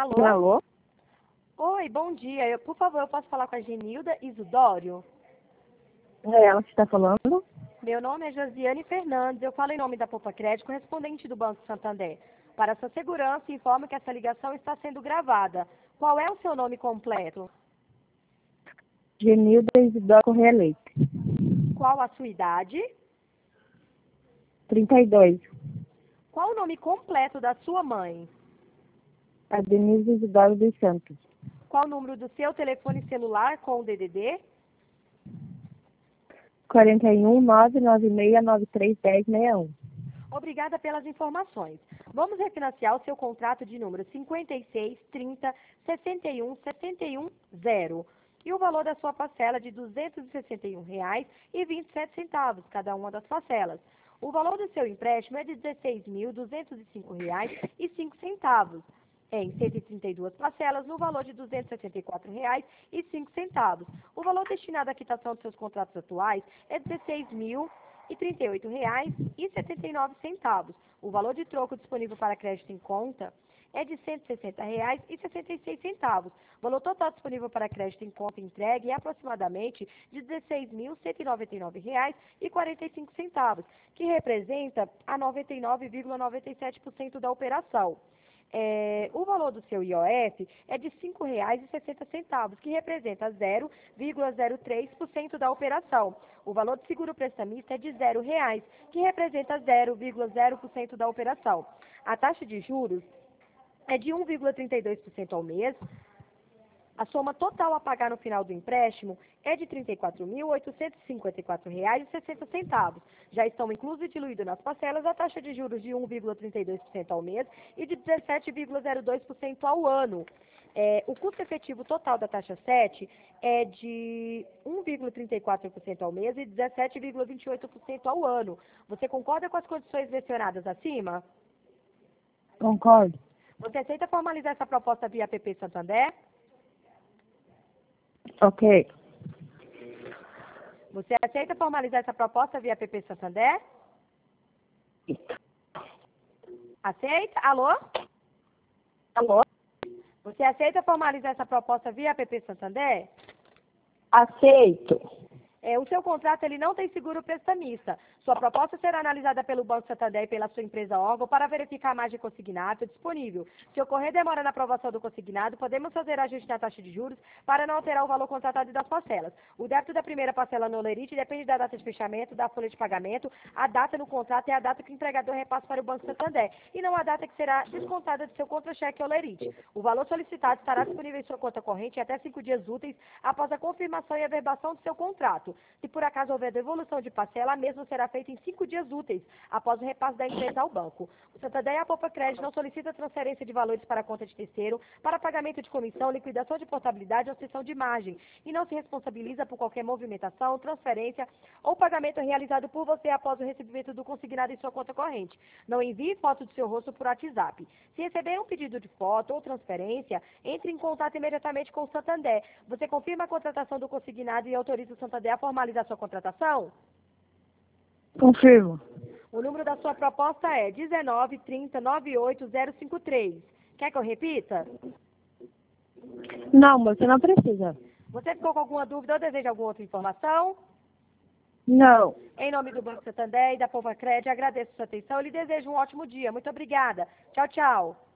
Alô? Alô? Oi, bom dia. Por favor, eu posso falar com a Genilda Isidório? É ela que está falando? Meu nome é Josiane Fernandes. Eu falo em nome da Poupa Crédito, correspondente do Banco Santander. Para sua segurança, informo que essa ligação está sendo gravada. Qual é o seu nome completo? Genilda Isidoro Correia Leite. Qual a sua idade? 32. Qual o nome completo da sua mãe? A Denise Isidoro dos Santos. Qual o número do seu telefone celular com o DDD? 41 996 931061. Obrigada pelas informações. Vamos refinanciar o seu contrato de número 56 30 61 61 0. E o valor da sua parcela de R$ 261,27, cada uma das parcelas. O valor do seu empréstimo é de R$ 16.205,05, em 132 parcelas, no valor de R$ 264,05. O valor destinado à quitação dos seus contratos atuais é R$ 16.038,79. O valor de troco disponível para crédito em conta é de R$ 160,66. O valor total disponível para crédito em conta entregue é aproximadamente de R$ 16.199,45, que representa a 99,97% da operação. O valor do seu IOF é de R$ 5,60, que representa 0,03% da operação. O valor do seguro prestamista é de R$ 0,00, que representa 0,0% da operação. A taxa de juros é de 1,32% ao mês. A soma total a pagar no final do empréstimo é de R$ 34.854,60. Já estão inclusos e diluídos nas parcelas a taxa de juros de 1,32% ao mês e de 17,02% ao ano. O custo efetivo total da taxa 7 é de 1,34% ao mês e 17,28% ao ano. Você concorda com as condições mencionadas acima? Concordo. Você aceita formalizar essa proposta via APP Santander? Ok. Você aceita formalizar essa proposta via APP Santander? Aceita? Alô? Alô? Você aceita formalizar essa proposta via APP Santander? Aceito. O seu contrato ele não tem seguro prestamista. Sua proposta será analisada pelo Banco Santander e pela sua empresa órgão para verificar a margem consignada disponível. Se ocorrer demora na aprovação do consignado, podemos fazer ajuste na taxa de juros para não alterar o valor contratado e das parcelas. O débito da primeira parcela no Olerite depende da data de fechamento, da folha de pagamento. A data no contrato é a data que o empregador repassa para o Banco Santander e não a data que será descontada de seu contra-cheque Olerite. O valor solicitado estará disponível em sua conta corrente em até 5 dias úteis após a confirmação e averbação do seu contrato. Se por acaso houver devolução de parcela, a mesma será feita em 5 dias úteis, após o repasse da empresa ao banco. O Santander e a Poupa Crédito não solicita transferência de valores para a conta de terceiro, para pagamento de comissão, liquidação de portabilidade ou cessão de margem, e não se responsabiliza por qualquer movimentação, transferência ou pagamento realizado por você após o recebimento do consignado em sua conta corrente. Não envie foto do seu rosto por WhatsApp. Se receber um pedido de foto ou transferência, entre em contato imediatamente com o Santander. Você confirma a contratação do consignado e autoriza o Santander a formalizar sua contratação? Confirmo. O número da sua proposta é 19 30 98053. Quer que eu repita? Não, você não precisa. Você ficou com alguma dúvida ou deseja alguma outra informação? Não. Em nome do Banco Santander e da Poupa Crédito, agradeço a sua atenção e lhe desejo um ótimo dia. Muito obrigada. Tchau, tchau.